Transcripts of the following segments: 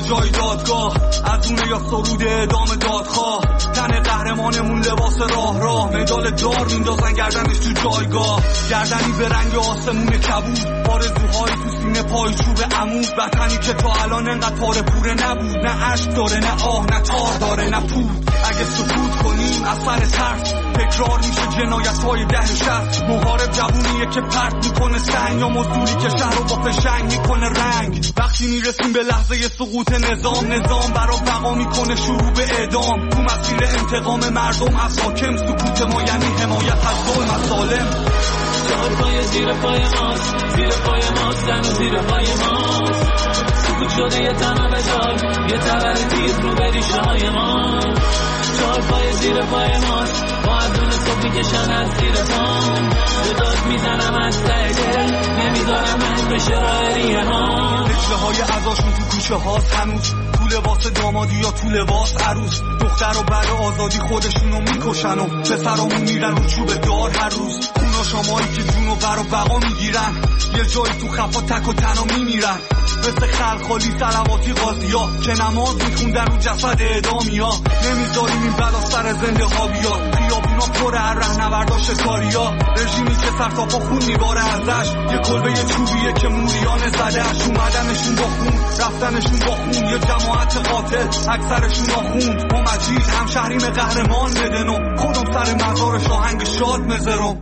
جای دادگاه، از اونه یا سرود اعدام دادخواه. تن قهرمانمون لباس راه مدال دار میندازن گردنش تو جایگاه. گردنی به رنگ آسمون کبود، آرزوهایی تو سینه پایچوب عمود. وطنی که تا الان انقدر پاره پوره نبود، نه عشق داره نه آه نه تار داره نه پود. اگه سکوت کنیم از سر ترس تکرار میشه جنایت‌های دهشت. محارب جوونیه که پرت میکنه سنگ، یا مزدوری که شهر رو با فشنگ میکنه رنگ. وقتی میرسیم به لحظه سقوط نظام برا بقا میکنه شروع به اعدام. تو مسیر انتقام مردم از حاکم، سکوت ما یعنی حمایت از ظلم از ظالم. چهارپای زیر پای ماست، زیر پای ماست، زن و زیر پای ماست. سکوت شده یه تنه بجال، یه تبر تیز رو به ریشه های ماست. چهارپای زیر پای ماست، با ادون صبح میکشن از زیر پام. صدات میزنم از ته دل، نمیذارم من بشه راه ریه ها. رجله های عزاشون تو کوچه هاست هنوز، تو لباس دامادی یا تو لباس عروس. دختر و بر آزادی خودشونو میکشن و پسرامون میرن رو چوب دار هر روز. اونا شمایی که جون و بر و بقا میگیرن، یه جایی تو خفا تک و تنها میمیرن. مثل خلخالی سلواتی قاضیا که نماز میخوندن رو جسد اعدامیا. نمیذاریم این بلا سر زنده ها بیاد، خیابونا پر هر رهنوردا شکاریا. رژیمی که سر تا پا خون میباره ازش، یه کلبه چوبیه که موریانه زدهش. اومدنشون با خون رفتنشون با خون، یه جماعت قاتل اکثرشون آخوند. با مجید همشهریم قهرمان بدن و خودم سر مزارش آهنگ شاد مزرم.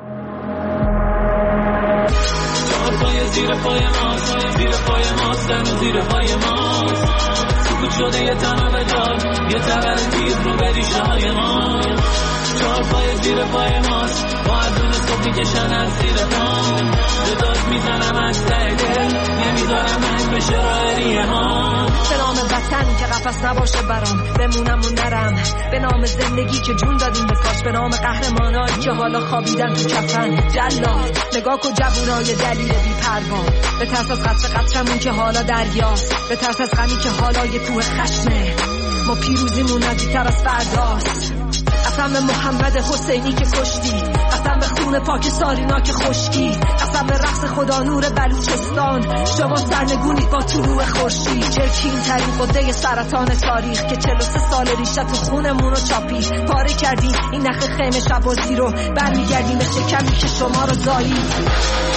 چهارپای زیر پای ماست، زیر پای ماست، زن و زیر پای ماست. سکوت شده یه تنه بجال، یه تبر تیز رو به ریشه های ماست. چهارپای زیر پای ماست، با ادون صبح میکشن از زیر پام. صدات میزنم از ته دل، نمیذارم من بشه راه ریه ها. به نام وطن که قفس نباشه برام، بمونم و نرم. به نام زندگی که جون دادیم به کاش، به نام قهرمانایی که حالا خوابیدن تو کفن. جلاد نگاه کن جوونای دلیل بی پروا، به ترس از قطرمون که حالا دریاست. به ترس از غمی که حالا یه کوه خشمه. ما پیروزیمون نزدیکتر از فرداست. قسم به محمد حسینی که کشتی، قسم به خون پاک سارینا که خشکی، قسم به رقص خدا نور بلوچستان. شما سرنگونید با طلوع خورشید. چرکین ترین قده سرطان تاریخ که 43 سال ریشه تو خونمون رو چاپی. پاره کردیم این نخ خیمه شبازی رو، برمیگردیم به شکمی که شما رو زایید.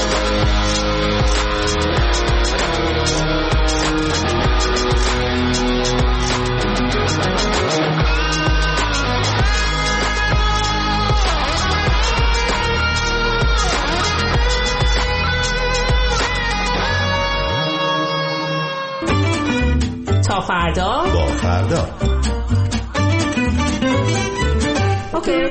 تا فردا با فردا. اوکی.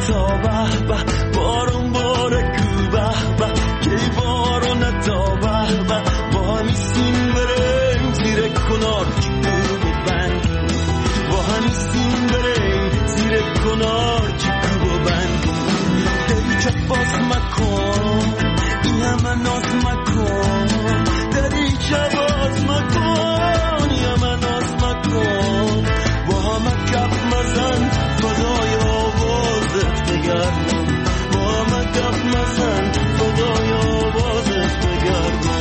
تا به به بارون باره کو به به کی بارون تا به به با همیستیم بریم زیر کنار که کو بند با همیستیم بریم زیر کنار که کو بند دریچه باز مکن این همه ناز مکن دریچه باز مکن این همه ناز مکن با همه کف مزن فدای آوازت بگردم با همه کف مزن فدای آوازت بگردم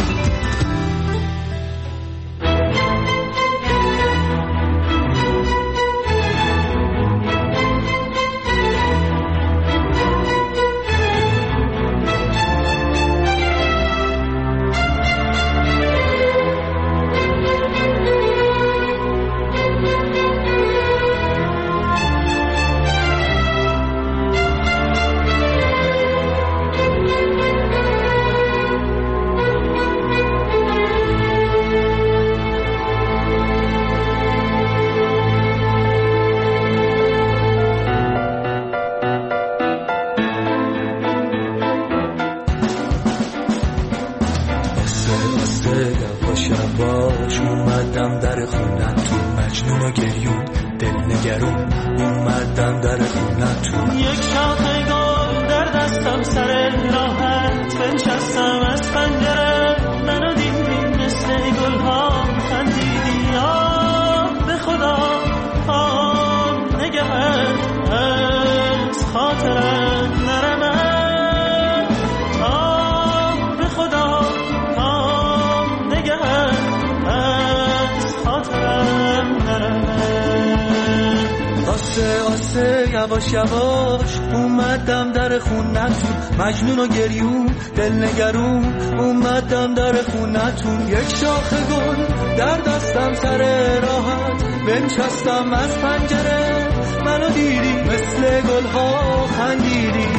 شباش اومدم در خونتون مجنون و گریون دل نگرون اومدم در خونتون یک شاخه گل در دستم سر راحت بنشستم از پنجره منو دیدی مثل گلها خندیدی به خدا نگهت از خاطرت نرمه به خدا آسه یواش یواش اومدم در خونتون مجنون و گریون دل نگرون اومدم در خونتون یک شاخه گل در دستم سر راحت بنشستم از پنجره منو دیدی مثل گلها خندیدی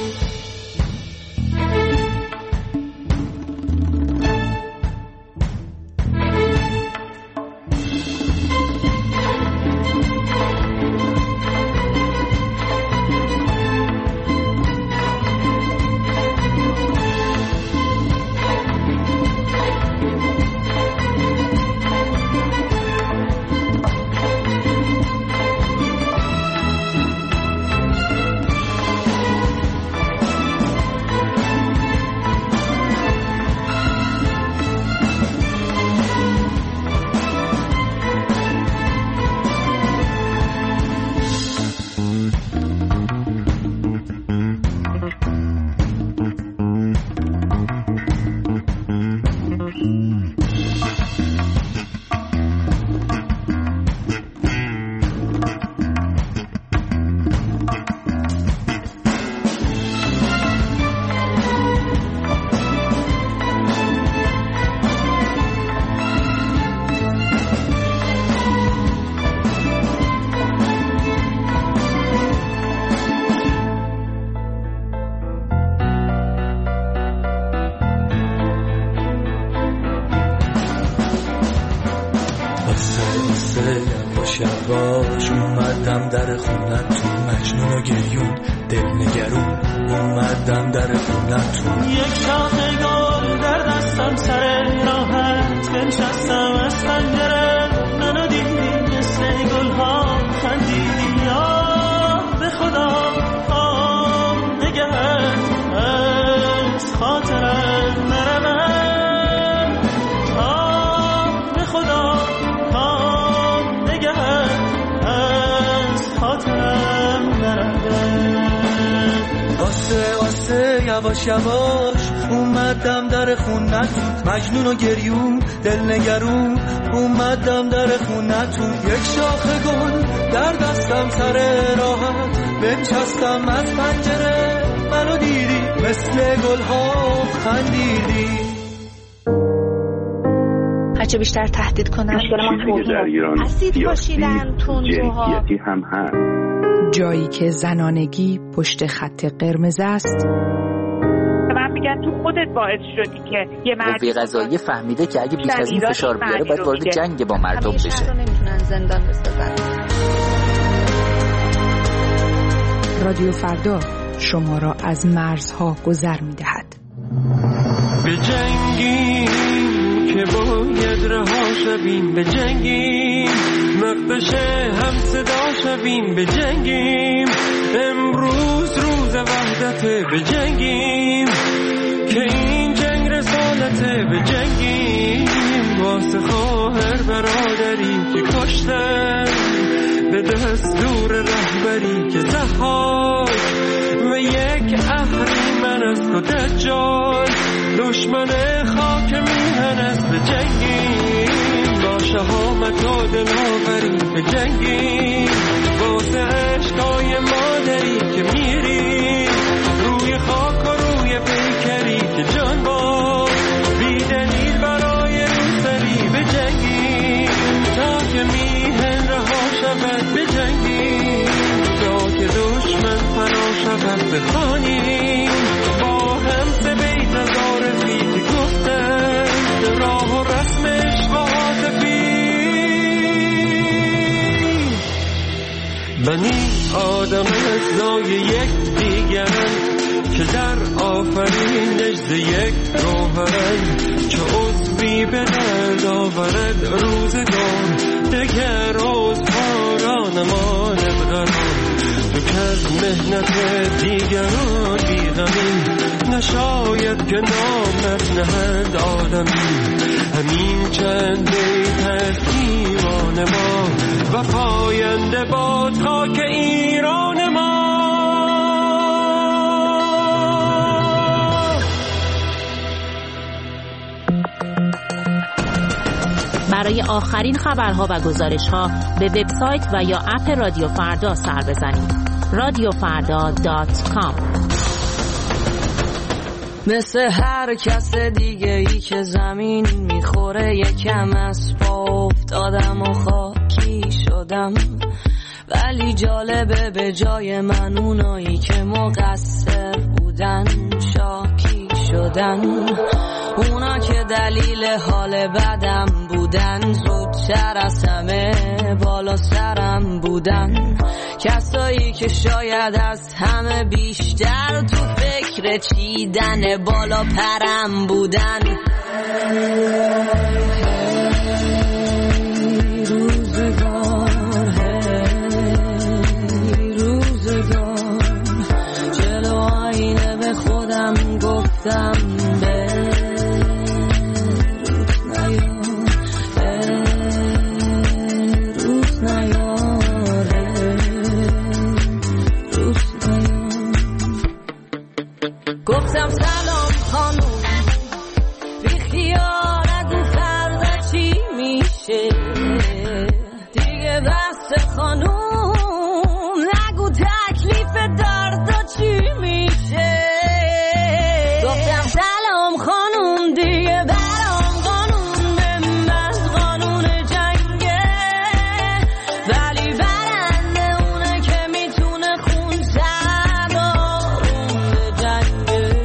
شباش اومدم در خونتون مجنون و گریون دل نگرون اومدم در خونتون یک شاخه گل در دستم سر راحت بنشستم از پنجره منو دیدی مثل گلها خندیدی به خدا نگهت از خاطرت نرمه به خدا آسه یواش یواش اومدم در خونتون مجنون و گریون دل نگرون اومدم در خونتون یک شاخه گل در دستم سر راحت بنشستم از پنجره منو دیدی مثل گلها خندیدی هرچه بیشتر تهدید کنن اسید پاشیدن تندروها هم هست جایی که زنانگی پشت خط قرمز است من میگن تو خودت باعث شدی که یه قوه قضاییه فهمیده که اگه بیش از این فشار بیاره باید وارد جنگ با مردم بشه نمیتونن زندان بسازن رادیو فردا شما را از مرزها گذر می دهد. به جنگیم که باید رها شویم، به جنگیم مقدش هم صدا شویم، به جنگیم امروز روز وحدته، به جنگیم که این جنگ رسالته، به جنگیم واسه خواهر برادری که کشتن به دستور رهبری که ضحاک و یک اهریمن است و دجال دشمن خاک میهن است، به جنگیم با شهامت و دلاوری، به جنگیم واسه عشقای مادری که میری روی خاک و روی پیکری که جان با بی دلیل برای روسری، به جنگیم تا که میهن رها شود، به جنگیم تا که دشمن فرا شود، بخوانیم با هم سه بیت از عارفی که گفتن راه و رسم عشق و عاطفی. بنی آدم اجزای یک دیگرن که در آفرینش ز یک گوهرن، چه عضوی به درد آورد روزگار دگر عضوها ما نبقرار، تو کز مهنت دیگران بیغمی نشاید که نامت نهند آدمی، همین چند بیت از ایمان ما و پاینده با خاک ایران ما. برای آخرین خبرها و گزارش‌ها به وبسایت و یا اپ رادیو فردا سر بزنید. radiofarda.com. مثل هر کس دیگه ای که زمین میخوره یکم از پا افتادم و خاکی شدم، ولی جالبه به جای من اونایی که مقصر بودن شاکی شدن، اونا که دلیل حال بدم بودن زودتر از همه بالا سرم بودن، کسایی که شاید از همه بیشتر تو فکر چیدن بالا پرم بودن. روزگار جلو آینه به خودم گفتم گفتم سلام خانوم، بی خیال نگو فردا چی میشه دیگه، بس خانوم نگو تکلیف دردا چی میشه. گفتم سلام خانوم دیگه برام قانون از قانون جنگه، ولی برنده اونه که میتونه خون سردارون به جنگه.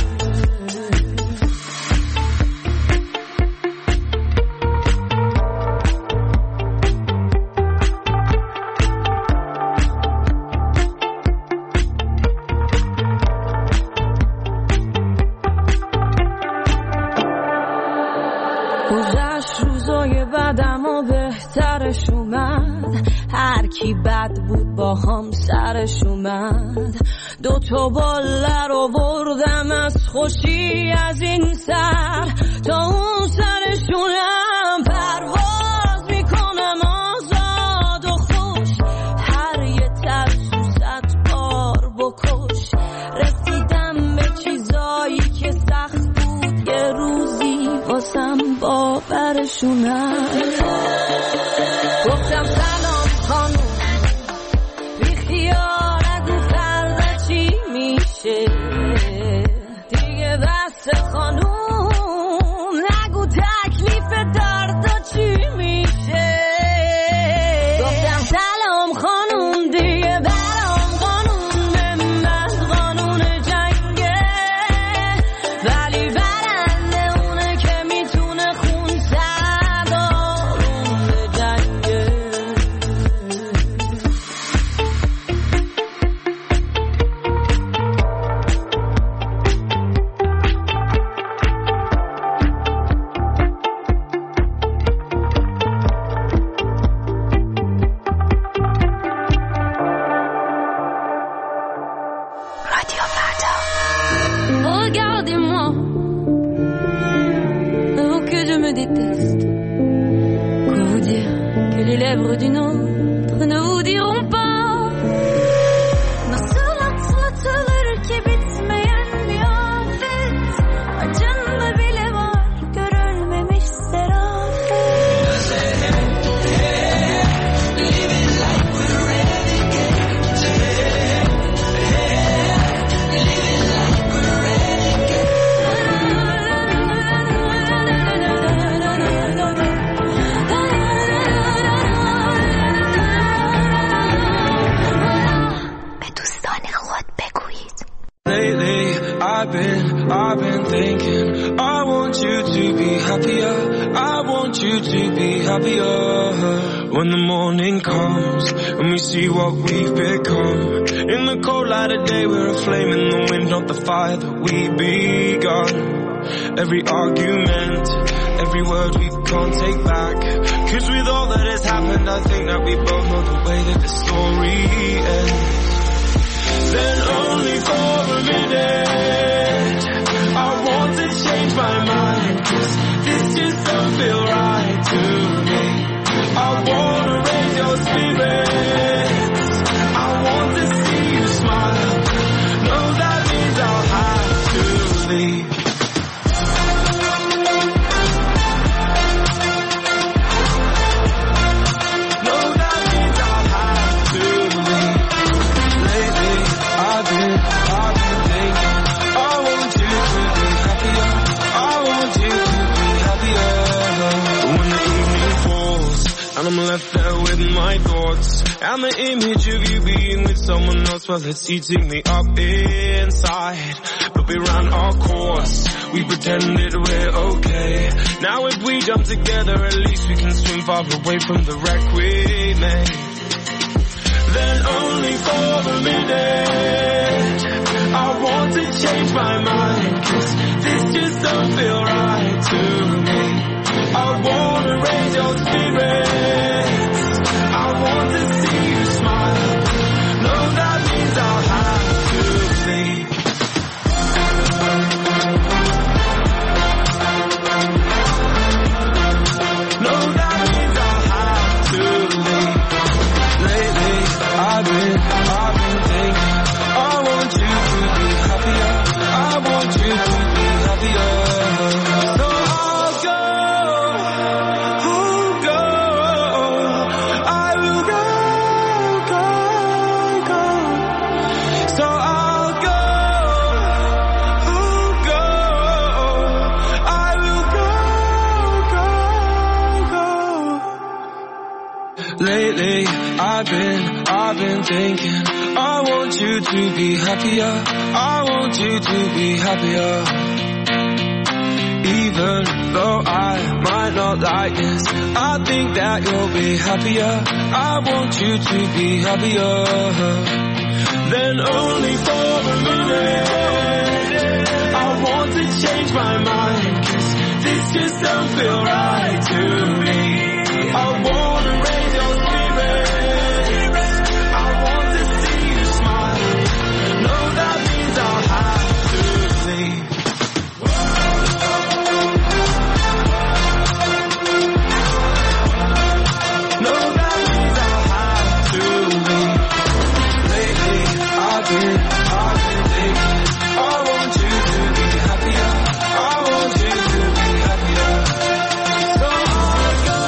گذشت روزای بعدم و بهترش اومد، هر کی بد بود با هم سرش اومد، 2 باله رو بردم از خوشی از این سر تا اون سرشونم پرواز میکنم آزاد و خوش، هر یه ترسو 100 بار بکش، رسیدم به چیزایی که سخت بود یه روزی واسم باورشونم. گفتم سلام خانوم، بی خیال نگو فردا چی میشه دیگه، بس خانوم نگو تکلیف دردا چی میشه. گفتم سلام خانوم دیگه برام قانون از قانون جنگه، ولی برنده اونه که میتونه خون سردارون رادیو فردا. Regardez-moi, avant que je me déteste. Quoi vous dire que les lèvres d'une autre ne vous diront pas. Nasıl atlatılır ki bitmeyen bir afet. Acınlı bile var görülmemiş serafet. Living like we're renegades. Living like we're renegades. Lately, I've been thinking, I want you to be happier, I want you to be happier. When the morning comes, and we see what we've become. In the cold light of day, we're a flame in the wind, not the fire that we begun. Every argument, every word we can't take back. Cause with all that has happened, I think that we both know the way that the story ends. Then only for a minute I want to change my mind, 'cause this just don't feel right to me. I wanna raise your spirits, I want to see you smile. No, that means I'll have to leave. And I'm left there with my thoughts, and the image of you being with someone else, well, it's eating me up inside. But we ran our course, we pretended we're okay. Now if we jump together, at least we can swim far away from the wreck we made. Then only for a minute I want to change my mind, 'cause this just don't feel right to me. I wanna raise your spirits, I want to see you smile. No, that means I'll have to leave. No, that means I'll have to leave. Lately, I've been thinking, I want you to be happier, I want you to be happier. So I'll go. Lately, I've been thinking, I want you to be happier, I want you to be happier. Even though I might not like this, I think that you'll be happier, I want you to be happier. Then only for a minute I want to change my mind, 'cause this just don't feel right to me. I wanna raise your spirits, I want to see you smile. No, that means I'll have to leave. No, that means I'll have to leave. Lately, I've been thinking, I want you to be happier, I want you to be happier. So I'll go,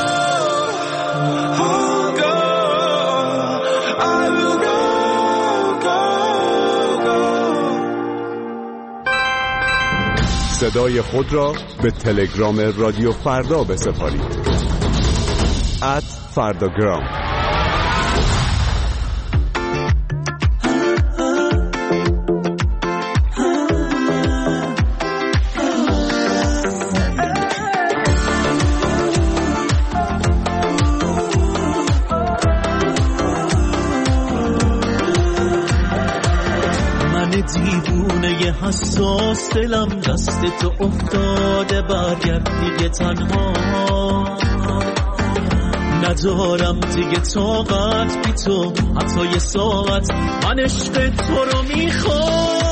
I will go. صدای خود را به تلگرام رادیو فردا بسپارید. @فرداگرام. دیوونه حساس دلم دست تو افتاده، برگرد دیگه تنها ندارم دیگه طاقت بی تو، حتی یه ساعت من عشق تو رو میخوام.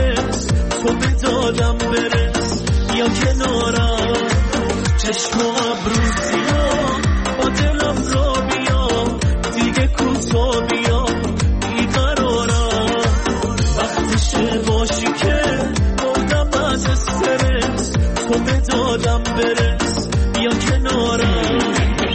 استرس تو به دادم برس یا کنارم چشم و ابرو سیاه با دلم را بیا دیگه کوتا بیا بیقرارم وقتشه باشی که مردم از استرس تو به دادم برس یا کنارم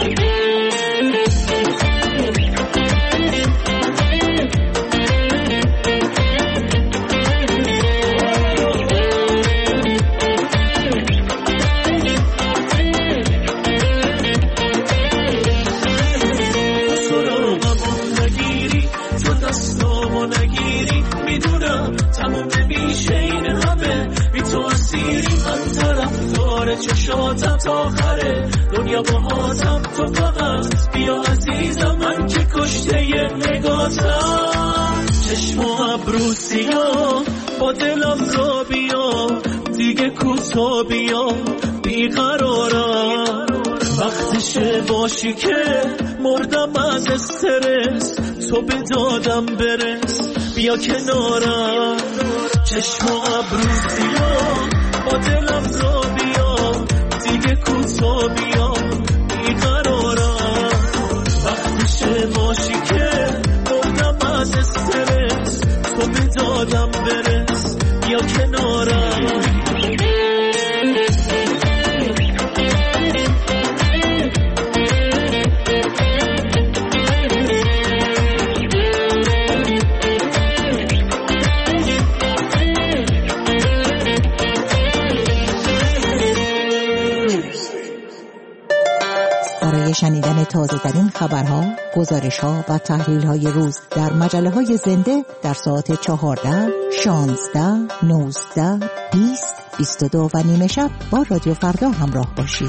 چشاتم تا آخره دنیا با هاتم تو فقط بیا عزیزم من که کشته ی نگاتم چشم و ابرو سیاه با دلم را بیا دیگه کوتا بیا بیقرارم وقتشه باشی که مردم از استرس تو به دادم برس بیا کنارم چشم و ابرو سیاه با دلم را بیا دیگه کوتا بیا بیقرارم وقتشه باشی که مردم از استرس تو به دادم برس بیا کنارم شنیدن تازه ترین خبرها، گزارش‌ها و تحلیل‌های روز در مجله‌های زنده در ساعت 14, 16, 19, 20, 22 و نیمه شب با رادیو فردا همراه باشید.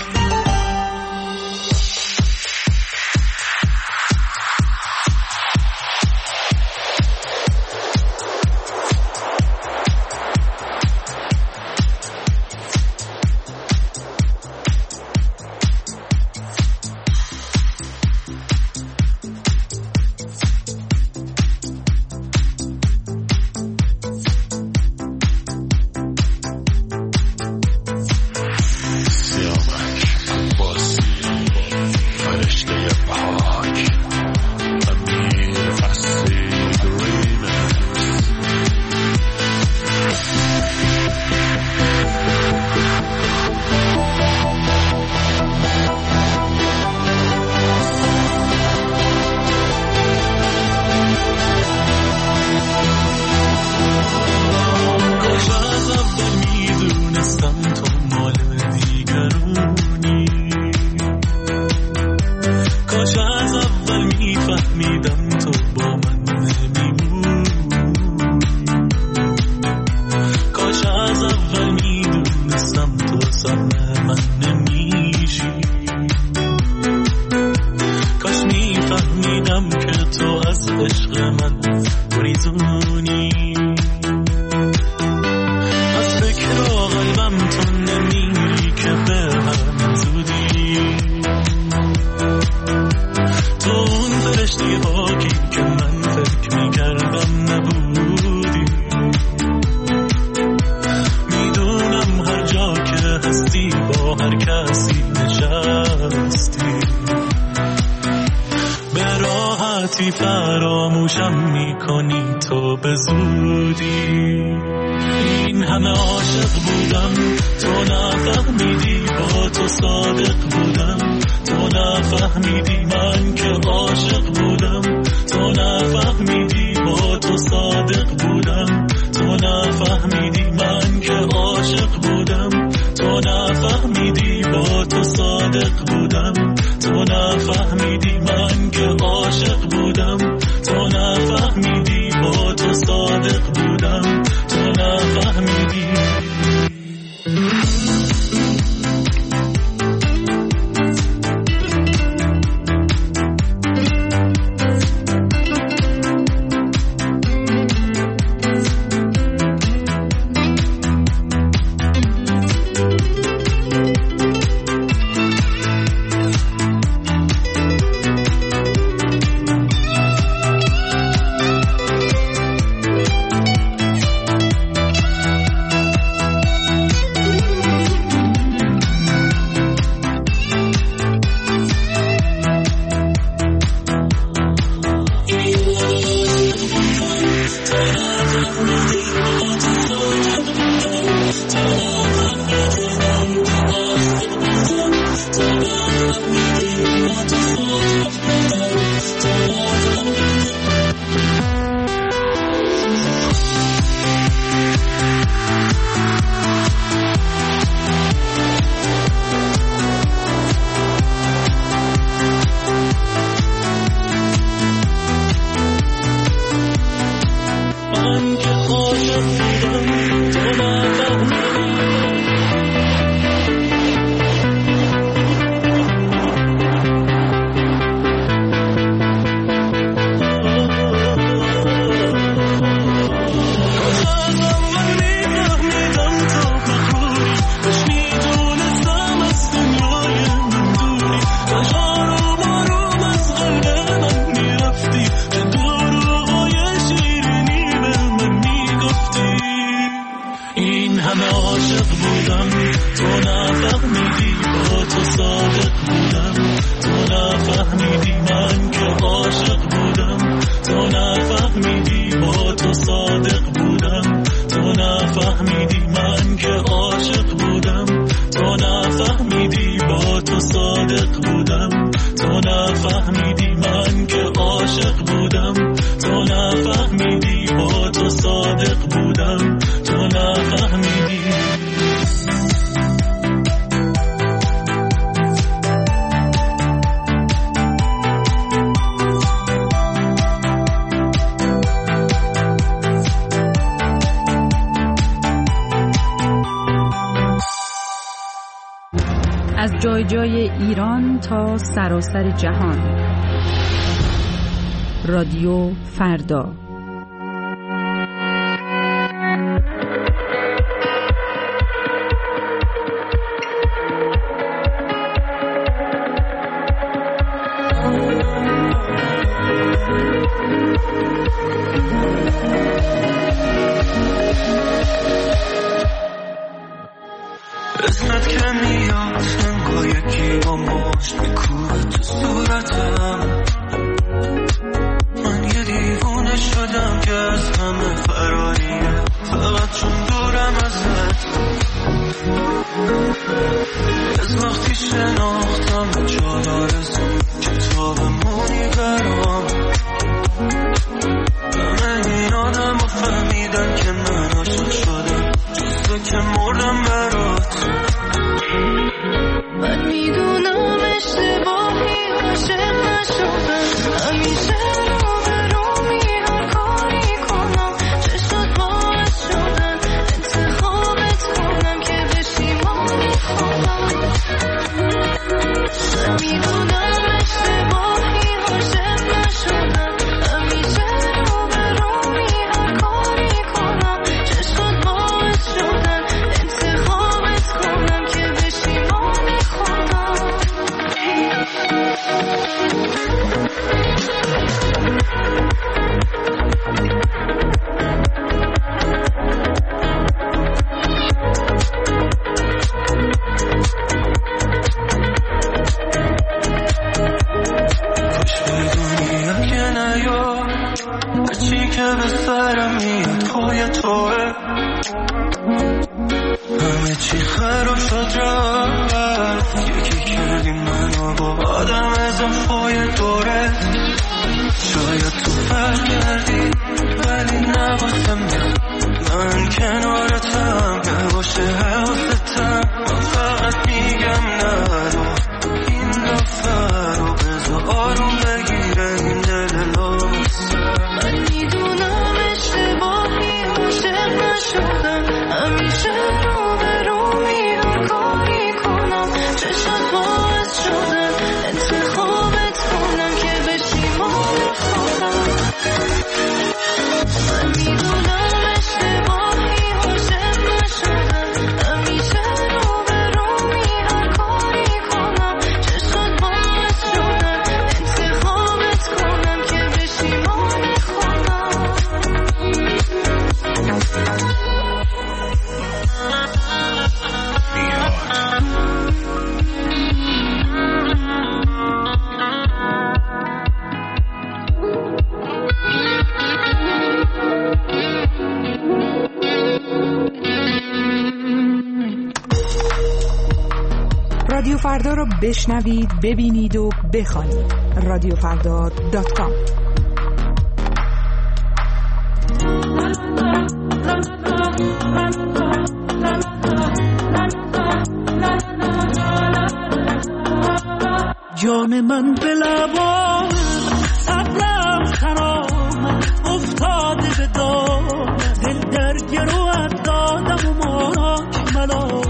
فراموشم میکنی تو به زودی این همه عاشق بودم تو نفهمیدی با تو صادق بودم تو نفهمیدی من که عاشق بودم تو نفهمیدی با تو صادق بودم تو نفهمیدی من که عاشق بودم تو نفهمیدی با تو صادق بودم تو نفهمیدی من که عاشق بودم تو نفهمیدی با تو صادق بودم تو نفهمیدی همه عاشق بودم تو نفهمیدی با تو صادق بودم تو نفهمیدی من که عاشق بودم تو نفهمیدی با تو صادق بودم تو نفهمیدی من که عاشق بودم تو نفهمیدی با تو صادق بودم تو نفهمیدی من که عاشق بودم تو نفهمیدی با تو صادق بودم تو نفهمیدی از جای جای ایران تا سراسر جهان. رادیو فردا. اسمت که میاد انگار یکی با مشت میکوبه تو صورتم من یه دیوونه شدم که از همه فراریه فقط چون دورم ازت از وقتی شناختم جا آرزوم که تا بمونی برام همه این آدم رو فهمیدن که من عاشق شدم جزده که مردم برات من میدونم اشتباهی عاشق نشدم همیشه رو به رو هر کاری کنم چشمت باعث شدن انتخابت کنم که بشیمانی خودم من میدونم اشتباهی عاشق نشدم همیشه رو به رو هر کاری کنم چشمت باعث شدن انتخابت کنم که بشیمانی خودم هرچی که به سرم میاد پای توه همه چی خراب شد رفت یکی کردی منو با آدم اضافای دوره شاید تو فرق کردی ولی نباسم من کنارتم نباشه حواستم من فقط میگم نرو این دفعه رو بذار آروم بگیره این دل لاس من میدونم اشتباهی عاشق نشدم همیشه رو به رو هر کاری کنم چشمت باعث شدن انتخابت کنم که بشیمانی خودم من میدونم اشتباهی عاشق نشدم همیشه رو به رو هر کاری کنم چشمت باعث شدن انتخابت کنم که بشیمانی خودم رادیو فردا رو بشنوید، ببینید و بخوانید. رادیوفردا.com. جان من به لبان صبرم خرام افتاده به دام دل در گروه دادم و ماراک ملام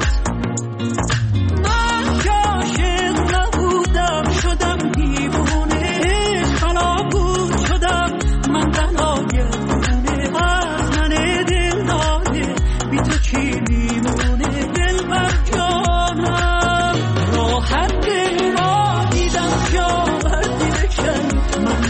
من که عاشق نبودم شدم دیوونه خلابود شدم من بلای خونه از من دل داده بی تو چی میمونه دل بر جانم راحت دل را دیدم جا بردی بکن من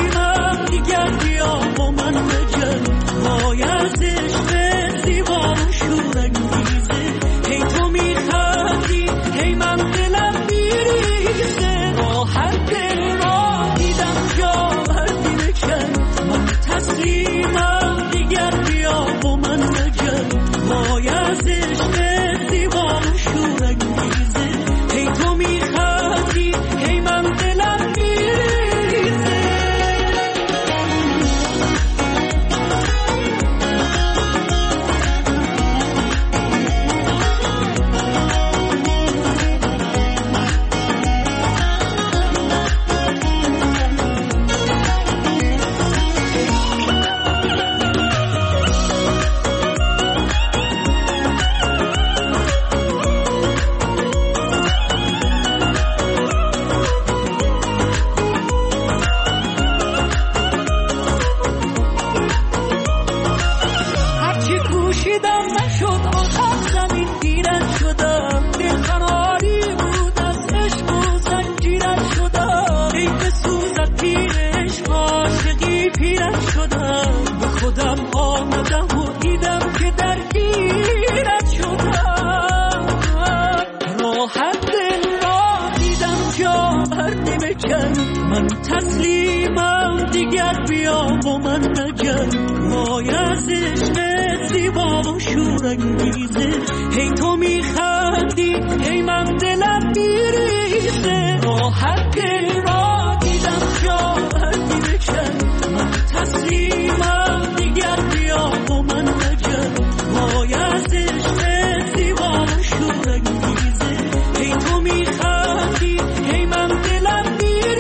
تسلیمم دیگر بیا با من بجن وای از عشق زیبا شورانگیزه هی تو میخندی هی من دلم میریزه راحت دل را دیدم جا بردی بکن من تسلیمم دیگر بیا با من نجن وای از عشق زیبا و شورانگیزه هی تو میخندی هی من دلم میریزه من تسلیمم دیگر بیا با من نجن وای از عشق زیبا و شورانگیزه هی تو میخندی هی من دلم میریزه راحت دل را دیدم جا بردی بکن من تسلیمم دیگر بیا با من نجن وای از عشق زیبا و شورانگیزه هی تو میخندی هی من دلم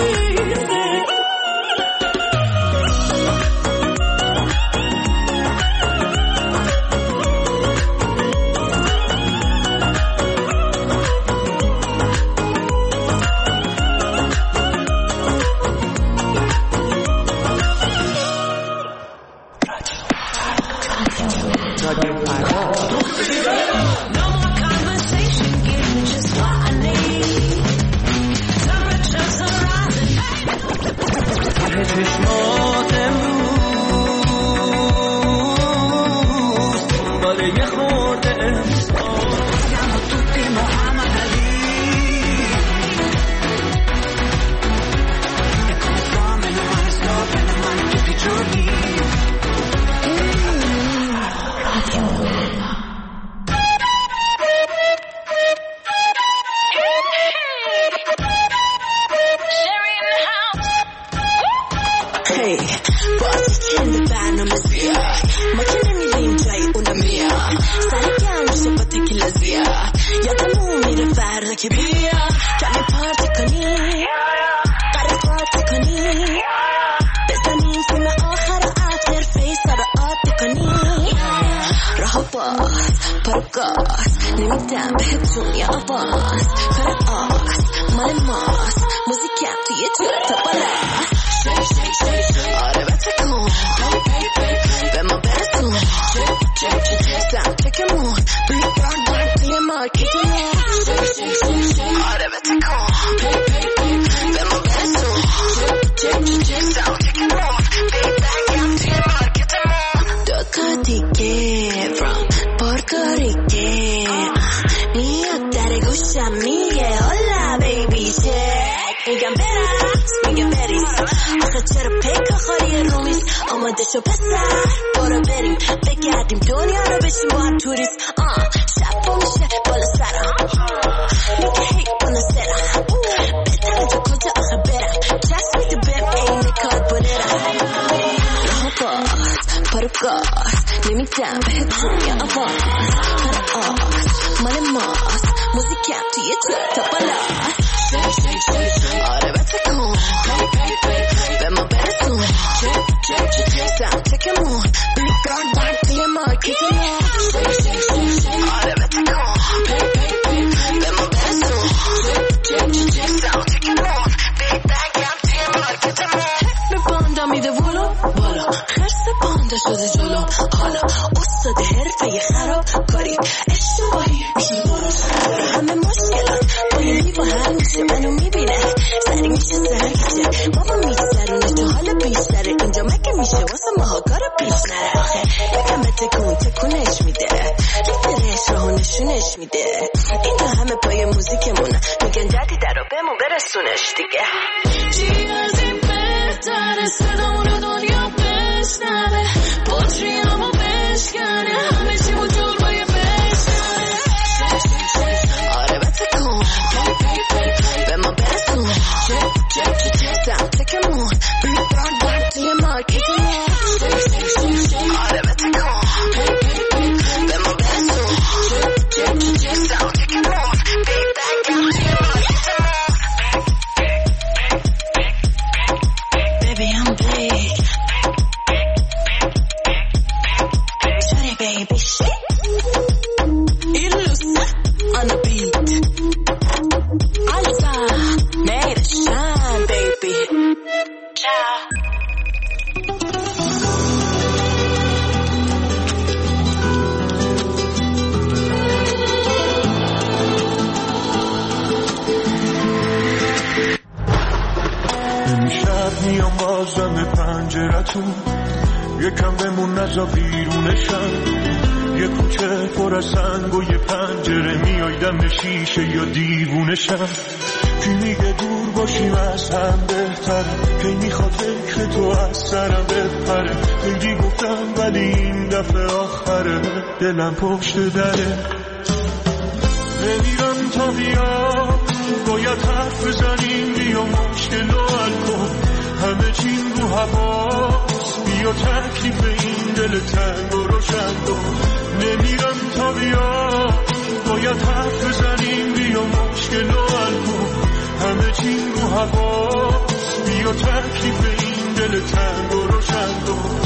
نمیدم بهت دنیا آواز فرق آس مال ماست موزیکم توی جورت بالاست آره بتکن به ما برسون سمتکمون بلیکارد باید توی مارکتمون آره بتکن به ما برسون سمتکمون بلیکارد توی مارکتمون دوکا دیگه from Puerto Rico میاد در گوشم میگه hola baby shake میگم بریز آخه چرا پیک آخاری رومیز آماده شو پسر برو بریم بگردیم دنیا رو بشیم با هم توریست شب با میشه بالا سرم میگه هی بالا سرم بهتره تو کجا آخه برم جست میده بهم این کار برم راه باز پارو گاز نمیدم بهت دنیا آواز فرق مال ماست موزیکم توی تا بالاست آره بتکن به ما برسون سمتکمون بلیکارد باید توی مارکتمون آره بتکن به ما برسون سمتکمون بلیکارد توی مارکتمون اسم پاندا میده بالا خرس پاندا شده جلو حالا استاد حرفه خراب کاری اشتباهی میشه همه مشکلات با یه لیوا هم میشه منو میبینه سری میشه سرکشه بابا میگذرونه تو حال بیشتره اینجا مگه میشه واسه ماها کارا پیش نره آخه یکم به تکونش میده گوش میده. اینا همه پای موزیکمونه، میگن جدید رو بهمون برسونش دیگه. چی از این بهتره صدامونو دنیا بشنوه، بطریامو بشکنه، همه چی و جلوی بشکنه. آره بتکن به ما برسون، سم تکمون بیت بران برد توی مارکتمون. آره بتکن به ما برسون، سم تکمون بیت برد توی مارکتمون. Baby I'm big, sorry baby shit, illusa on the beat, Alza made it shine baby, ciao. امشب میام بازم پنجرتون، یکم بمون نزا بیرونشم، یه کوچه پر از سنگ و یه پنجره، میایدم به شیشه یا دیوونشم. کی میگه دور باشیم از هم بهتره، کی میخواد فکر تو از سرم بپره. خیلی گفتم ولی این دفعه آخره، دلم پشت دره. نمیرم تا بیام، باید حرف بزنیم، بیا مشکل رو حل کن، همه چیم رو حواس، بیا تکلیف این دل تنگ و روشن کن. نمیرم تا بیام، باید حرف بزنیم، بیا مشکل رو حل کن، همه چیم رو حواس، بیا تکلیف این دل تنگ و روشن کن.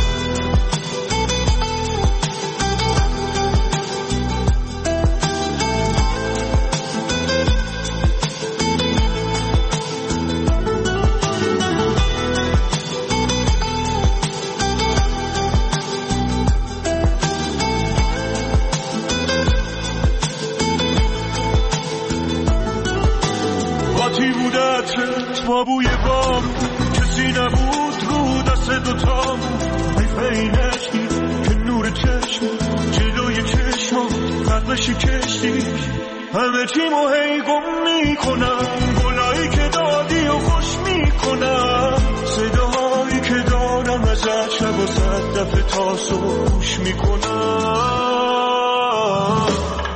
بابوی بام کسی نبود رو دست دوتام، میفینش که نور چشم جلوی چشم خطمشی کشتی. همه چیمو هی گم میکنم، گلایی که دادی و خوش میکنم، صداهایی که دارم ازت شب و صد دفعه تاسو گوش میکنم.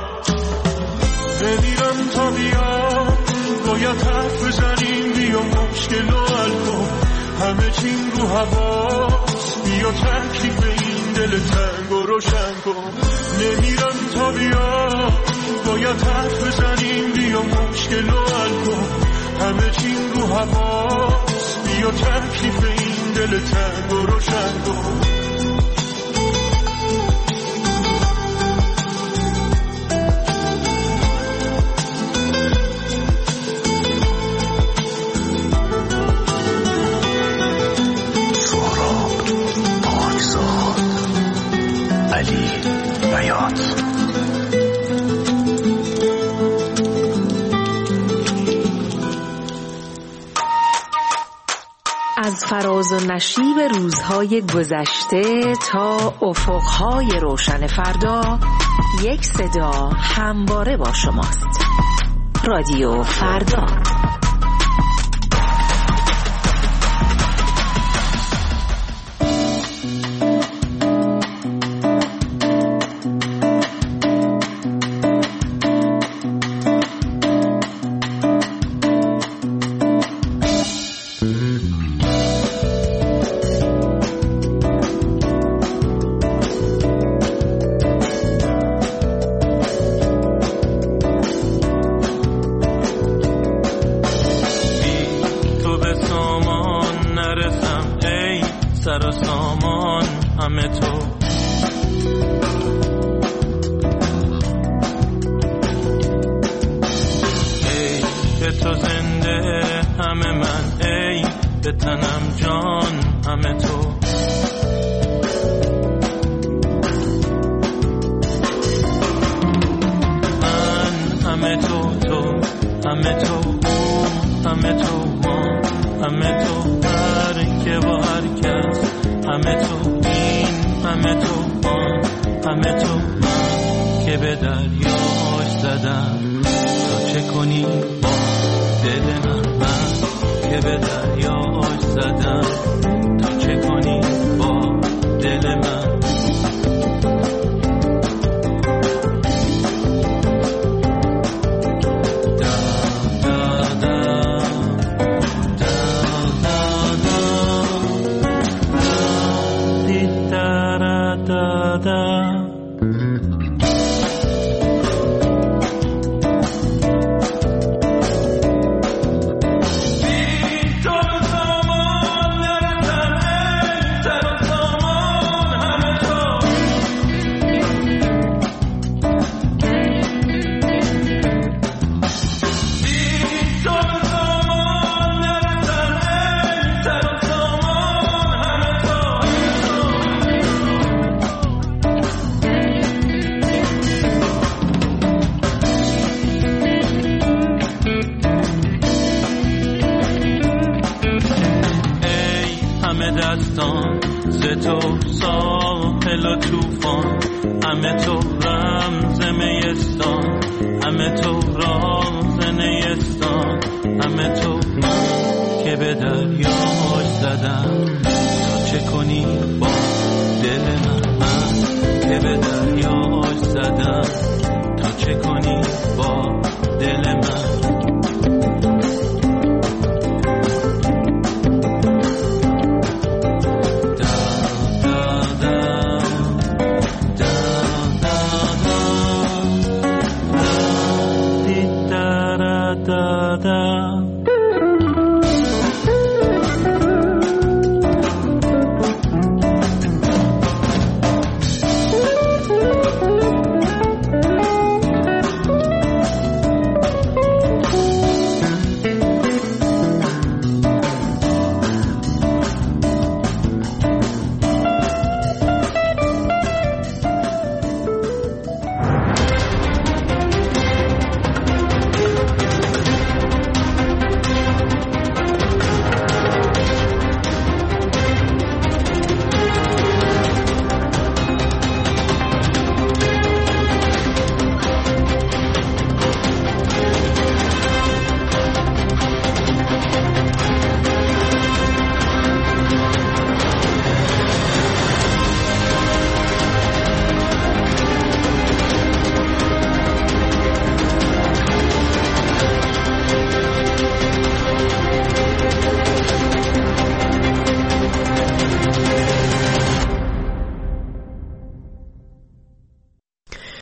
نمیرم تا بیام، باید حرف بزنیم، بیا مشکل رو حل کن، همه چیم رو حواس، بیا تکلیف این دل تنگ و روشن کن. نمیرم تا بیام، باید حرف بزنیم، بیا مشکل رو حل کن، همه چیم رو حواس، بیا تکلیف این دل تنگ و روشن کن. از فراز و نشیب روزهای گذشته تا افقهای روشن فردا، یک صدا همواره با شماست. رادیو فردا. همه تو من که به دریاش زدم تا چه کنی با دل من که به دریاش زدم تا چه کنی با دل من. دستان ز تو ساحل و توفان همه تو